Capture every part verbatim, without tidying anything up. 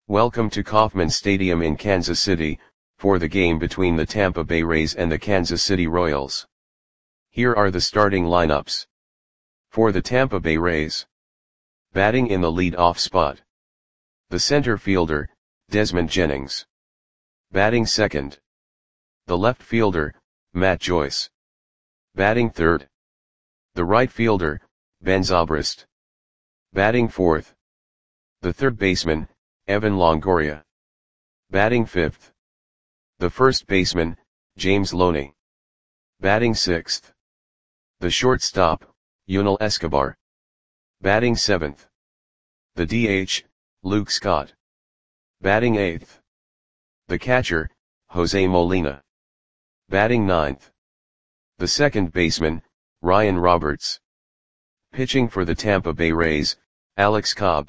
Welcome to Kauffman Stadium in Kansas City, for the game between the Tampa Bay Rays and the Kansas City Royals. Here are the starting lineups. For the Tampa Bay Rays. Batting in the lead-off spot. The center fielder, Desmond Jennings. Batting second. The left fielder, Matt Joyce. Batting third. The right fielder, Ben Zobrist. Batting fourth. The third baseman, Evan Longoria. Batting fifth. The first baseman, James Loney. Batting sixth. The shortstop, Yunel Escobar. Batting seventh. The D H, Luke Scott. Batting eighth. The catcher, Jose Molina. Batting ninth. The second baseman, Ryan Roberts. Pitching for the Tampa Bay Rays, Alex Cobb.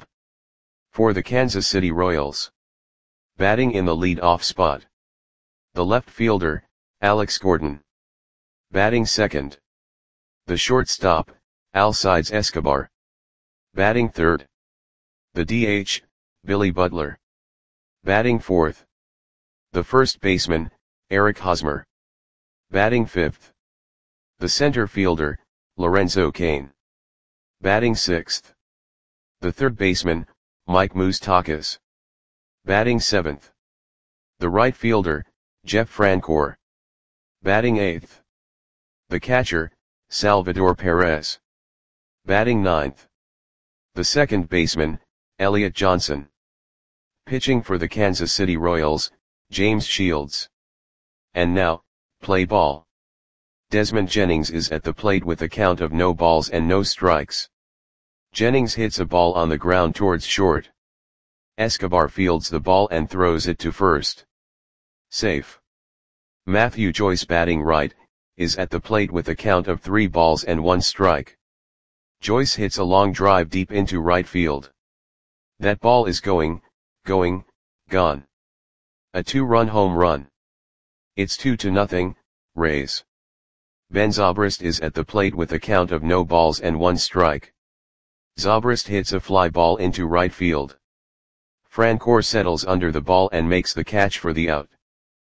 For the Kansas City Royals. Batting in the lead-off spot. The left fielder, Alex Gordon. Batting second. The shortstop, Alcides Escobar. Batting third. The D H, Billy Butler. Batting fourth. The first baseman, Eric Hosmer. Batting fifth. The center fielder, Lorenzo Cain. Batting sixth. The third baseman, Mike Moustakas. Batting seventh. The right fielder, Jeff Francoeur. Batting eighth. The catcher, Salvador Perez. Batting ninth. The second baseman, Elliot Johnson. Pitching for the Kansas City Royals, James Shields. And now, play ball. Desmond Jennings is at the plate with a count of no balls and no strikes. Jennings hits a ball on the ground towards short. Escobar fields the ball and throws it to first. Safe. Matthew Joyce, batting right, is at the plate with a count of three balls and one strike. Joyce hits a long drive deep into right field. That ball is going, going, gone. A two-run home run. It's two to nothing, Rays. Ben Zobrist is at the plate with a count of no balls and one strike. Zobrist hits a fly ball into right field. Francoeur settles under the ball and makes the catch for the out.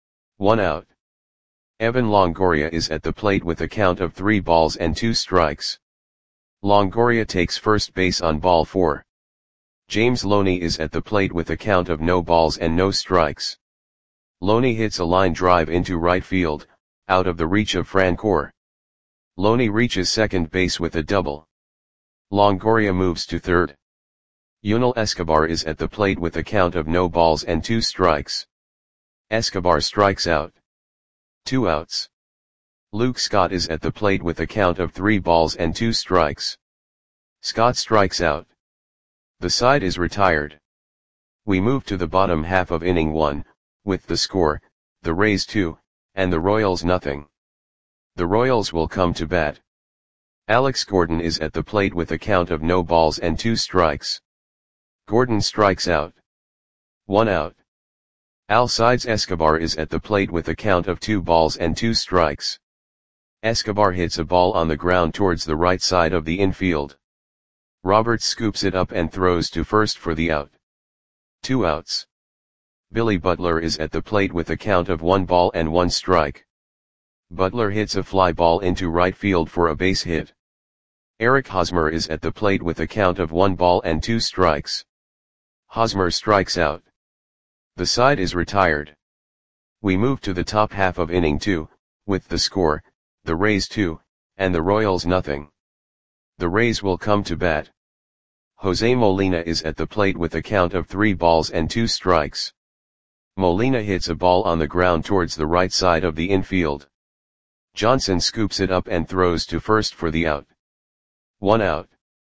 One out. Evan Longoria is at the plate with a count of three balls and two strikes. Longoria takes first base on ball four. James Loney is at the plate with a count of no balls and no strikes. Loney hits a line drive into right field, out of the reach of Francoeur. Loney reaches second base with a double. Longoria moves to third. Yunel Escobar is at the plate with a count of no balls and two strikes. Escobar strikes out. Two outs. Luke Scott is at the plate with a count of three balls and two strikes. Scott strikes out. The side is retired. We move to the bottom half of inning one, with the score, the Rays two, and the Royals nothing. The Royals will come to bat. Alex Gordon is at the plate with a count of no balls and two strikes. Gordon strikes out. One out. Alcides Escobar is at the plate with a count of two balls and two strikes. Escobar hits a ball on the ground towards the right side of the infield. Roberts scoops it up and throws to first for the out. Two outs. Billy Butler is at the plate with a count of one ball and one strike. Butler hits a fly ball into right field for a base hit. Eric Hosmer is at the plate with a count of one ball and two strikes. Hosmer strikes out. The side is retired. We move to the top half of inning two, with the score, the Rays two, and the Royals nothing. The Rays will come to bat. Jose Molina is at the plate with a count of three balls and two strikes. Molina hits a ball on the ground towards the right side of the infield. Johnson scoops it up and throws to first for the out. One out.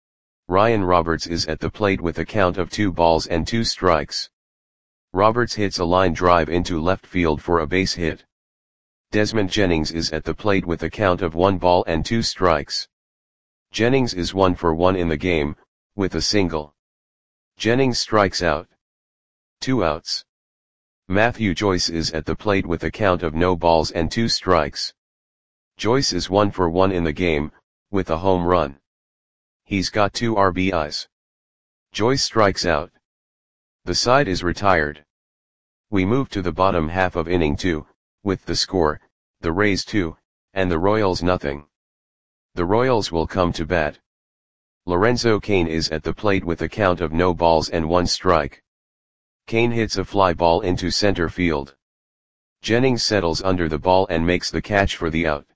Ryan Roberts is at the plate with a count of two balls and two strikes. Roberts hits a line drive into left field for a base hit. Desmond Jennings is at the plate with a count of one ball and two strikes. Jennings is one for one in the game, with a single. Jennings strikes out. Two outs. Matthew Joyce is at the plate with a count of no balls and two strikes. Joyce is one for one in the game, with a home run. He's got two R B Is. Joyce strikes out. The side is retired. We move to the bottom half of inning two, with the score, the Rays two, and the Royals nothing. The Royals will come to bat. Lorenzo Cain is at the plate with a count of no balls and one strike. Cain hits a fly ball into center field. Jennings settles under the ball and makes the catch for the out.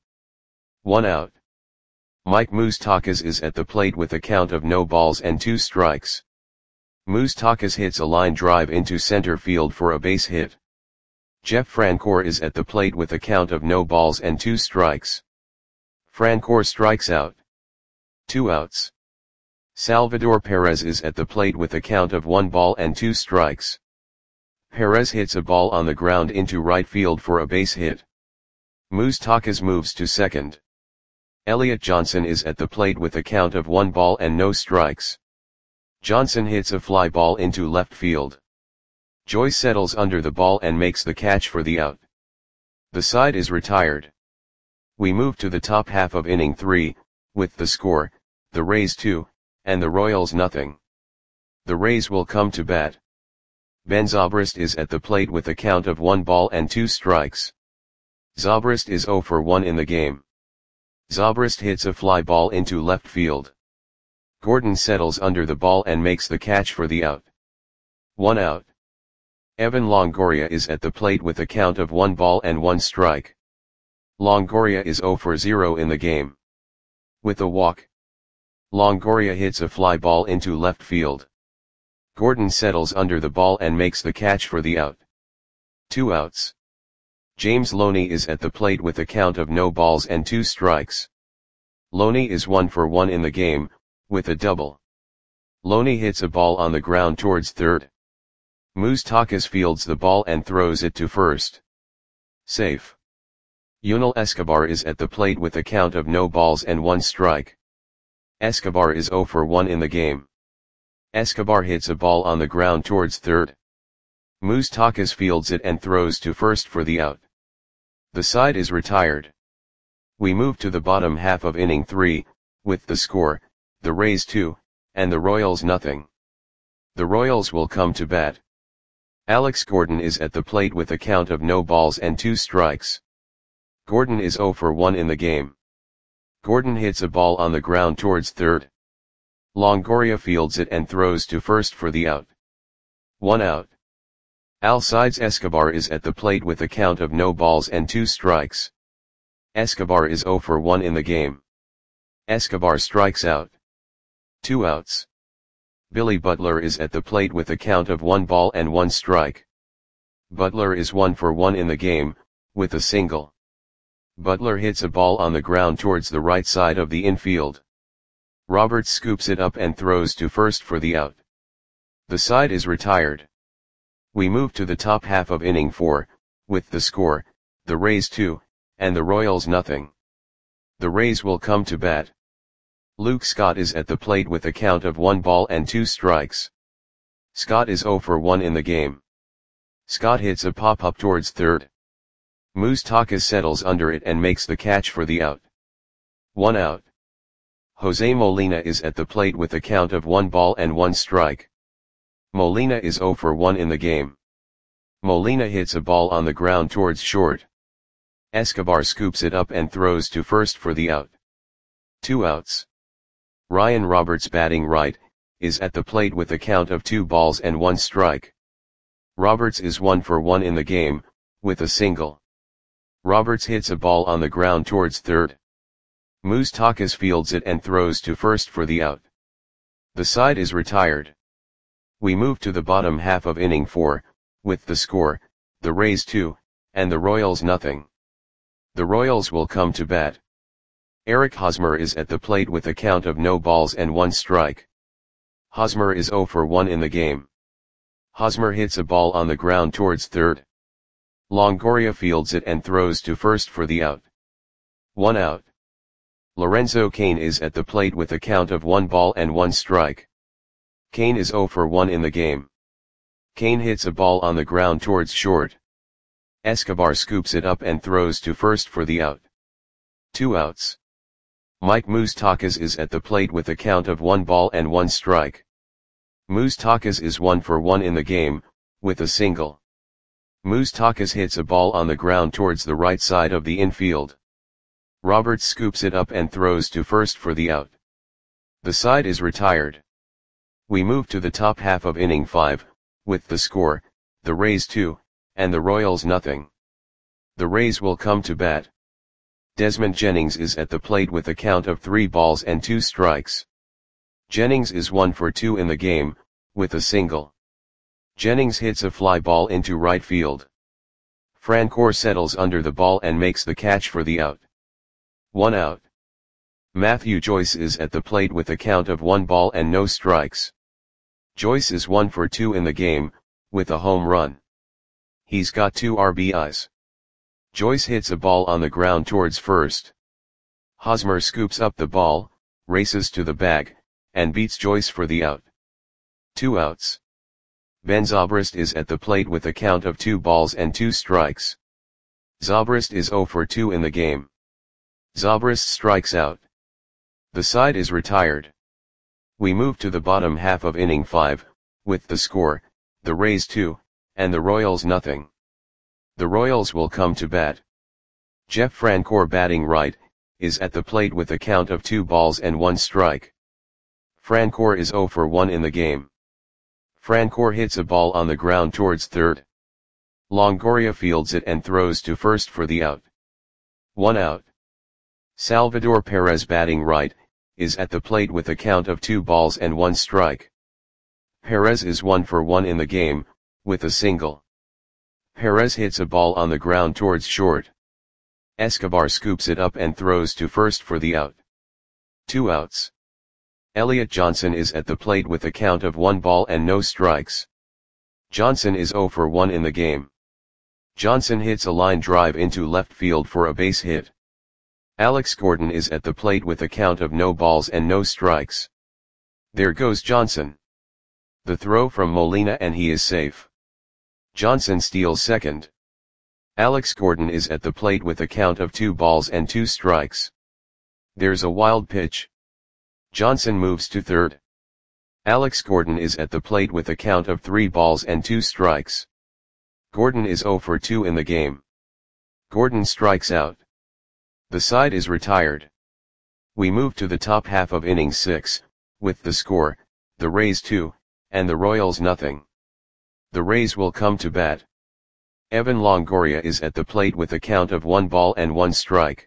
One out. Mike Moustakas is at the plate with a count of no balls and two strikes. Moustakas hits a line drive into center field for a base hit. Jeff Francoeur is at the plate with a count of no balls and two strikes. Francoeur strikes out. Two outs. Salvador Perez is at the plate with a count of one ball and two strikes. Perez hits a ball on the ground into right field for a base hit. Moustakas moves to second. Elliot Johnson is at the plate with a count of one ball and no strikes. Johnson hits a fly ball into left field. Joyce settles under the ball and makes the catch for the out. The side is retired. We move to the top half of inning three, with the score, the Rays two, and the Royals nothing. The Rays will come to bat. Ben Zobrist is at the plate with a count of one ball and two strikes. Zobrist is zero for one in the game. Zobrist hits a fly ball into left field. Gordon settles under the ball and makes the catch for the out. One out. Evan Longoria is at the plate with a count of one ball and one strike. Longoria is zero for zero in the game. With a walk, Longoria hits a fly ball into left field. Gordon settles under the ball and makes the catch for the out. Two outs. James Loney is at the plate with a count of no balls and two strikes. Loney is one for one in the game, with a double. Loney hits a ball on the ground towards third. Moustakas fields the ball and throws it to first. Safe. Yunel Escobar is at the plate with a count of no balls and one strike. Escobar is zero for one in the game. Escobar hits a ball on the ground towards third. Moustakas fields it and throws to first for the out. The side is retired. We move to the bottom half of inning three, with the score, the Rays two, and the Royals nothing. The Royals will come to bat. Alex Gordon is at the plate with a count of no balls and two strikes. Gordon is zero for one in the game. Gordon hits a ball on the ground towards third. Longoria fields it and throws to first for the out. One out. Alcides Escobar is at the plate with a count of no balls and two strikes. Escobar is zero for one in the game. Escobar strikes out. Two outs. Billy Butler is at the plate with a count of one ball and one strike. Butler is one for one in the game, with a single. Butler hits a ball on the ground towards the right side of the infield. Roberts scoops it up and throws to first for the out. The side is retired. We move to the top half of inning four, with the score, the Rays two, and the Royals nothing. The Rays will come to bat. Luke Scott is at the plate with a count of one ball and two strikes. Scott is zero for one in the game. Scott hits a pop-up towards third. Moustakas settles under it and makes the catch for the out. One out. Jose Molina is at the plate with a count of one ball and one strike. Molina is zero for one in the game. Molina hits a ball on the ground towards short. Escobar scoops it up and throws to first for the out. Two outs. Ryan Roberts, batting right, is at the plate with a count of two balls and one strike. Roberts is one for one in the game, with a single. Roberts hits a ball on the ground towards third. Moustakas fields it and throws to first for the out. The side is retired. We move to the bottom half of inning four, with the score, the Rays two, and the Royals nothing. The Royals will come to bat. Eric Hosmer is at the plate with a count of no balls and one strike. Hosmer is zero for one in the game. Hosmer hits a ball on the ground towards third. Longoria fields it and throws to first for the out. One out. Lorenzo Cain is at the plate with a count of one ball and one strike. Cain is zero for one in the game. Cain hits a ball on the ground towards short. Escobar scoops it up and throws to first for the out. Two outs. Mike Moustakas is at the plate with a count of one ball and one strike. Moustakas is one for one in the game, with a single. Moustakas hits a ball on the ground towards the right side of the infield. Roberts scoops it up and throws to first for the out. The side is retired. We move to the top half of inning five, with the score, the Rays two, and the Royals nothing. The Rays will come to bat. Desmond Jennings is at the plate with a count of three balls and two strikes. Jennings is one for two in the game, with a single. Jennings hits a fly ball into right field. Francoeur settles under the ball and makes the catch for the out. One out. Matthew Joyce is at the plate with a count of one ball and no strikes. Joyce is one for two in the game, with a home run. He's got two R B Is. Joyce hits a ball on the ground towards first. Hosmer scoops up the ball, races to the bag, and beats Joyce for the out. Two outs. Ben Zobrist is at the plate with a count of two balls and two strikes. Zobrist is zero for two in the game. Zobrist strikes out. The side is retired. We move to the bottom half of inning five, with the score, the Rays two, and the Royals nothing. The Royals will come to bat. Jeff Francoeur batting right, is at the plate with a count of two balls and one strike. Francoeur is zero for one in the game. Francoeur hits a ball on the ground towards third. Longoria fields it and throws to first for the out. One out. Salvador Perez batting right, is at the plate with a count of two balls and one strike. Perez is one for one in the game, with a single. Perez hits a ball on the ground towards short. Escobar scoops it up and throws to first for the out. Two outs. Elliot Johnson is at the plate with a count of one ball and no strikes. Johnson is zero for one in the game. Johnson hits a line drive into left field for a base hit. Alex Gordon is at the plate with a count of no balls and no strikes. There goes Johnson. The throw from Molina and he is safe. Johnson steals second. Alex Gordon is at the plate with a count of two balls and two strikes. There's a wild pitch. Johnson moves to third. Alex Gordon is at the plate with a count of three balls and two strikes. Gordon is zero for two in the game. Gordon strikes out. The side is retired. We move to the top half of inning six, with the score, the Rays two, and the Royals nothing. The Rays will come to bat. Evan Longoria is at the plate with a count of one ball and one strike.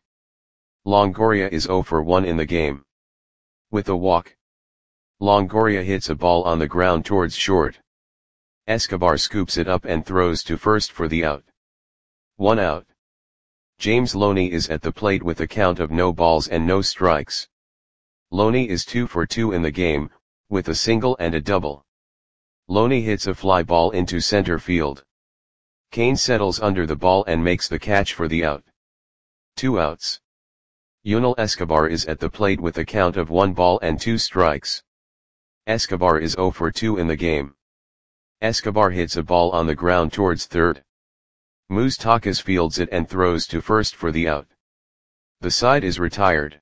Longoria is zero for one in the game. With a walk. Longoria hits a ball on the ground towards short. Escobar scoops it up and throws to first for the out. One out. James Loney is at the plate with a count of no balls and no strikes. Loney is two for two in the game, with a single and a double. Loney hits a fly ball into center field. Kane settles under the ball and makes the catch for the out. Two outs. Yunel Escobar is at the plate with a count of one ball and two strikes. Escobar is zero for two in the game. Escobar hits a ball on the ground towards third. Moustakas fields it and throws to first for the out. The side is retired.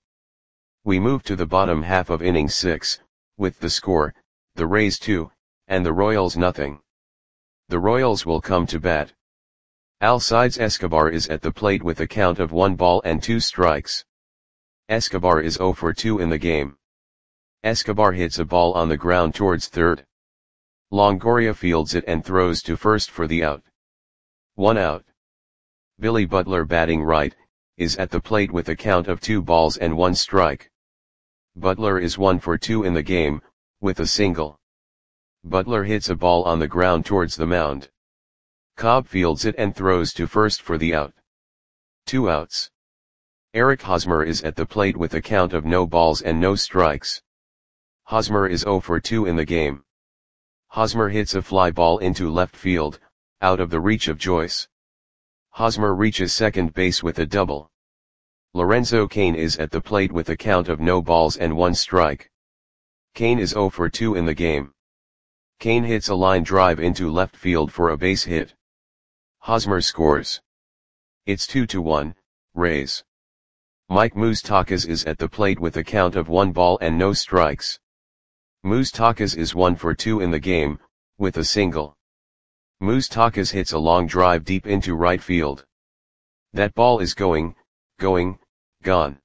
We move to the bottom half of inning six, with the score, the Rays two, and the Royals nothing. The Royals will come to bat. Alcides Escobar is at the plate with a count of one ball and two strikes. Escobar is zero for two in the game. Escobar hits a ball on the ground towards third. Longoria fields it and throws to first for the out. One out. Billy Butler batting right, is at the plate with a count of two balls and one strike. Butler is one for two in the game, with a single. Butler hits a ball on the ground towards the mound. Cobb fields it and throws to first for the out. Two outs. Eric Hosmer is at the plate with a count of no balls and no strikes. Hosmer is zero for two in the game. Hosmer hits a fly ball into left field, out of the reach of Joyce. Hosmer reaches second base with a double. Lorenzo Cain is at the plate with a count of no balls and one strike. Cain is zero for two in the game. Cain hits a line drive into left field for a base hit. Hosmer scores. It's two to one, Rays. Mike Moustakas is at the plate with a count of one ball and no strikes. Moustakas is one for two in the game, with a single. Moustakas hits a long drive deep into right field. That ball is going, going, gone.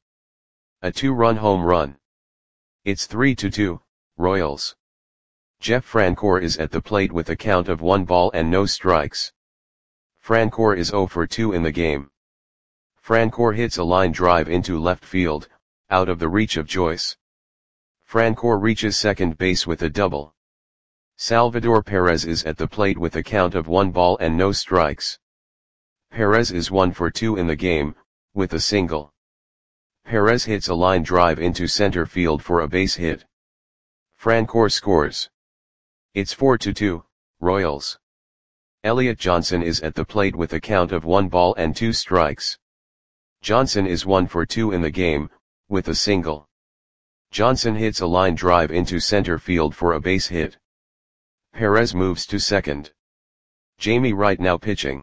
A two-run home run. It's three to two, Royals. Jeff Francoeur is at the plate with a count of one ball and no strikes. Francoeur is zero for two in the game. Francoeur hits a line drive into left field, out of the reach of Joyce. Francoeur reaches second base with a double. Salvador Perez is at the plate with a count of one ball and no strikes. Perez is one for two in the game, with a single. Perez hits a line drive into center field for a base hit. Francoeur scores. It's four to two, Royals. Elliot Johnson is at the plate with a count of one ball and two strikes. Johnson is one for two in the game, with a single. Johnson hits a line drive into center field for a base hit. Perez moves to second. Jamie Wright now pitching.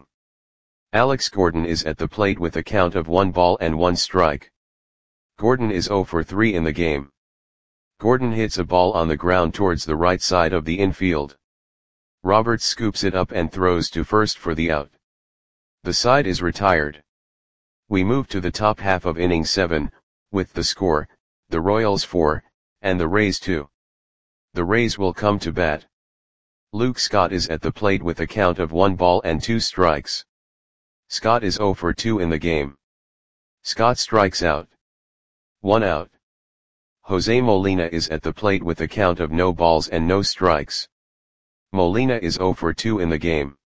Alex Gordon is at the plate with a count of one ball and one strike. Gordon is zero for three in the game. Gordon hits a ball on the ground towards the right side of the infield. Roberts scoops it up and throws to first for the out. The side is retired. We move to the top half of inning seven, with the score, the Royals four, and the Rays two. The Rays will come to bat. Luke Scott is at the plate with a count of one ball and two strikes. Scott is zero for two in the game. Scott strikes out. One out. Jose Molina is at the plate with a count of no balls and no strikes. Molina is zero for two in the game.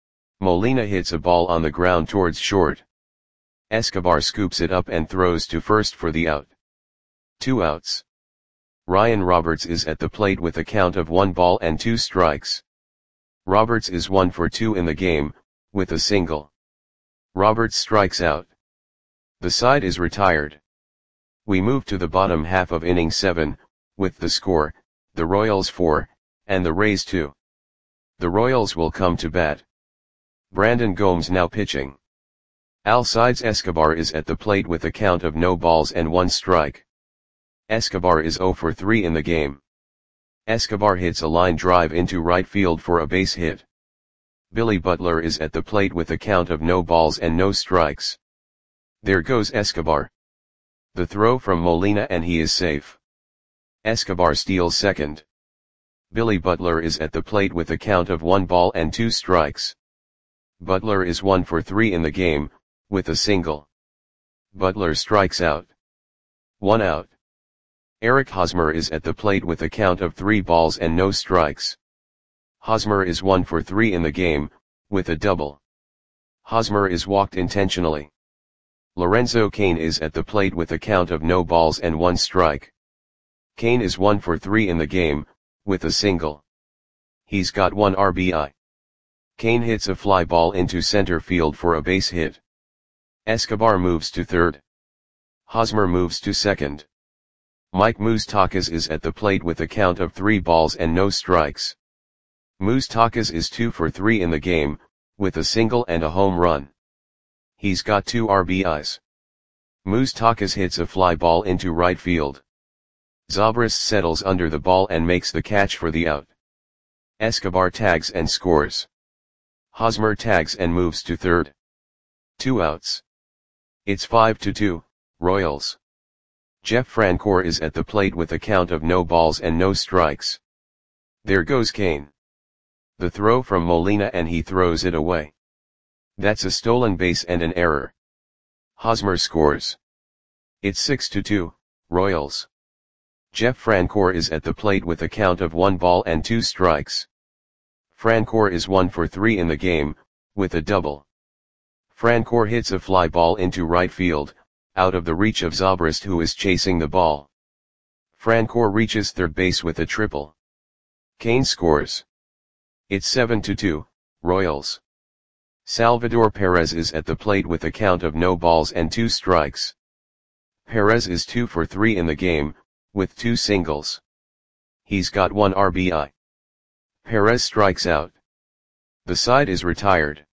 Molina hits a ball on the ground towards short. Escobar scoops it up and throws to first for the out. Two outs. Ryan Roberts is at the plate with a count of one ball and two strikes. Roberts is one for two in the game, with a single. Roberts strikes out. The side is retired. We move to the bottom half of inning seven, with the score, the Royals four, and the Rays two. The Royals will come to bat. Brandon Gomes now pitching. Alcides Escobar is at the plate with a count of no balls and one strike. Escobar is zero for three in the game. Escobar hits a line drive into right field for a base hit. Billy Butler is at the plate with a count of no balls and no strikes. There goes Escobar. The throw from Molina and he is safe. Escobar steals second. Billy Butler is at the plate with a count of one ball and two strikes. Butler is one for three in the game, with a single. Butler strikes out. One out. Eric Hosmer is at the plate with a count of three balls and no strikes. Hosmer is one for three in the game, with a double. Hosmer is walked intentionally. Lorenzo Cain is at the plate with a count of no balls and one strike. Cain is one for three in the game, with a single. He's got one R B I. Cain hits a fly ball into center field for a base hit. Escobar moves to third. Hosmer moves to second. Mike Moustakas is at the plate with a count of three balls and no strikes. Moustakas is two for three in the game, with a single and a home run. He's got two R B Is. Moustakas hits a fly ball into right field. Zobrist settles under the ball and makes the catch for the out. Escobar tags and scores. Hosmer tags and moves to third. Two outs. It's five to two, Royals. Jeff Francoeur is at the plate with a count of no balls and no strikes. There goes Cain. The throw from Molina and he throws it away. That's a stolen base and an error. Hosmer scores. It's six to two, Royals. Jeff Francoeur is at the plate with a count of one ball and two strikes. Francoeur is one for three in the game, with a double. Francoeur hits a fly ball into right field, out of the reach of Zobrist who is chasing the ball. Francoeur reaches third base with a triple. Cain scores. It's seven to two, Royals. Salvador Perez is at the plate with a count of no balls and two strikes. Perez is two for three in the game, with two singles. He's got one R B I. Perez strikes out. The side is retired.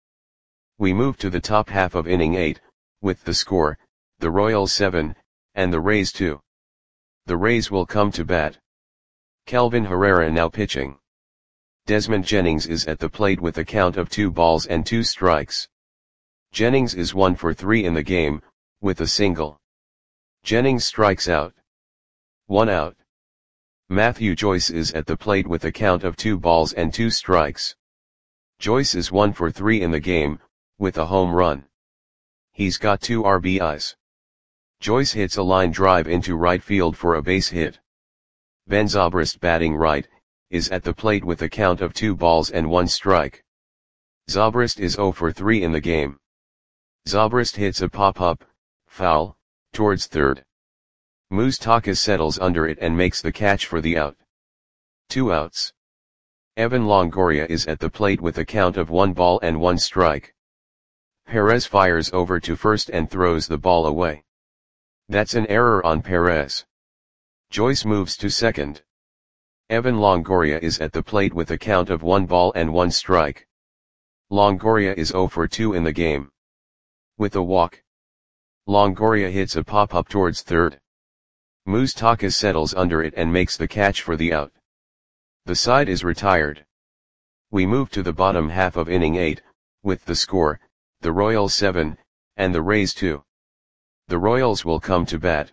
We move to the top half of inning eight, with the score, the Royals seven, and the Rays two. The Rays will come to bat. Kelvin Herrera now pitching. Desmond Jennings is at the plate with a count of two balls and two strikes. Jennings is one for three in the game, with a single. Jennings strikes out. One out. Matthew Joyce is at the plate with a count of two balls and two strikes. Joyce is one for three in the game, with a home run. He's got two R B Is. Joyce hits a line drive into right field for a base hit. Ben Zobrist, batting right, is at the plate with a count of two balls and one strike. Zobrist is zero for three in the game. Zobrist hits a pop-up, foul, towards third. Moustakas settles under it and makes the catch for the out. Two outs. Evan Longoria is at the plate with a count of one ball and one strike. Perez fires over to first and throws the ball away. That's an error on Perez. Joyce moves to second. Evan Longoria is at the plate with a count of one ball and one strike. Longoria is zero for two in the game. With a walk, Longoria hits a pop-up towards third. Moustakas settles under it and makes the catch for the out. The side is retired. We move to the bottom half of inning eight, with the score, the Royals seven, and the Rays two. The Royals will come to bat.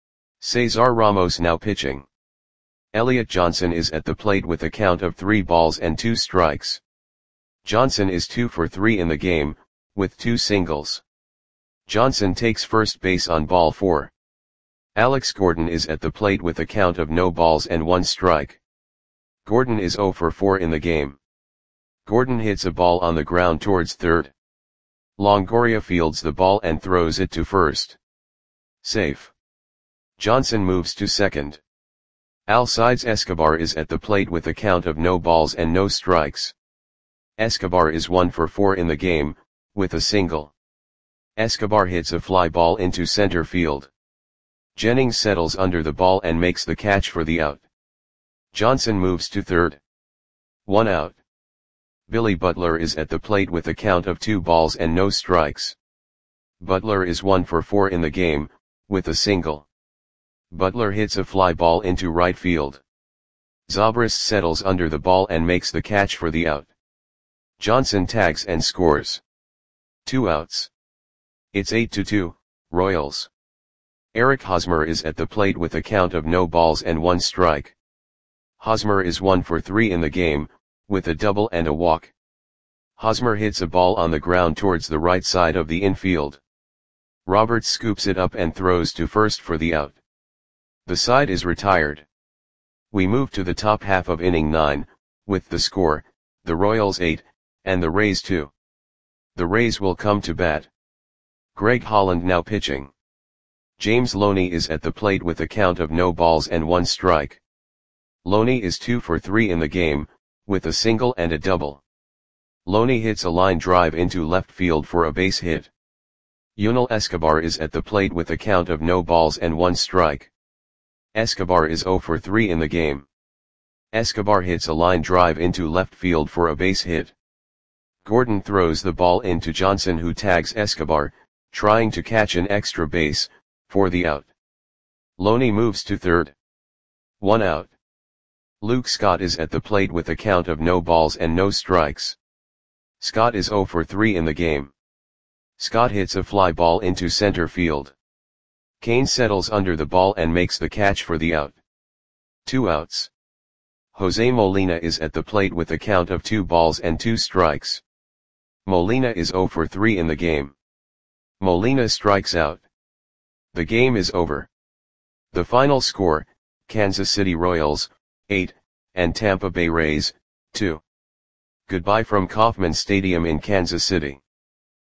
Cesar Ramos now pitching. Elliot Johnson is at the plate with a count of three balls and two strikes. Johnson is two for three in the game, with two singles. Johnson takes first base on ball four. Alex Gordon is at the plate with a count of no balls and one strike. Gordon is zero for four in the game. Gordon hits a ball on the ground towards third. Longoria fields the ball and throws it to first. Safe. Johnson moves to second. Alcides Escobar is at the plate with a count of no balls and no strikes. Escobar is one for four in the game, with a single. Escobar hits a fly ball into center field. Jennings settles under the ball and makes the catch for the out. Johnson moves to third. One out. Billy Butler is at the plate with a count of two balls and no strikes. Butler is one for four in the game, with a single. Butler hits a fly ball into right field. Zobrist settles under the ball and makes the catch for the out. Johnson tags and scores. Two outs. It's eight to two, Royals. Eric Hosmer is at the plate with a count of no balls and one strike. Hosmer is one for three in the game, with a double and a walk. Hosmer hits a ball on the ground towards the right side of the infield. Roberts scoops it up and throws to first for the out. The side is retired. We move to the top half of inning nine, with the score, the Royals eight, and the Rays two. The Rays will come to bat. Greg Holland now pitching. James Loney is at the plate with a count of no balls and one strike. Loney is two for three in the game, with a single and a double. Loney hits a line drive into left field for a base hit. Yunel Escobar is at the plate with a count of no balls and one strike. Escobar is zero for three in the game. Escobar hits a line drive into left field for a base hit. Gordon throws the ball into Johnson, who tags Escobar, trying to catch an extra base, for the out. Loney moves to third. One out. Luke Scott is at the plate with a count of no balls and no strikes. Scott is zero for three in the game. Scott hits a fly ball into center field. Kane settles under the ball and makes the catch for the out. Two outs. Jose Molina is at the plate with a count of two balls and two strikes. Molina is zero for three in the game. Molina strikes out. The game is over. The final score, Kansas City Royals, eight, and Tampa Bay Rays, two. Goodbye from Kauffman Stadium in Kansas City.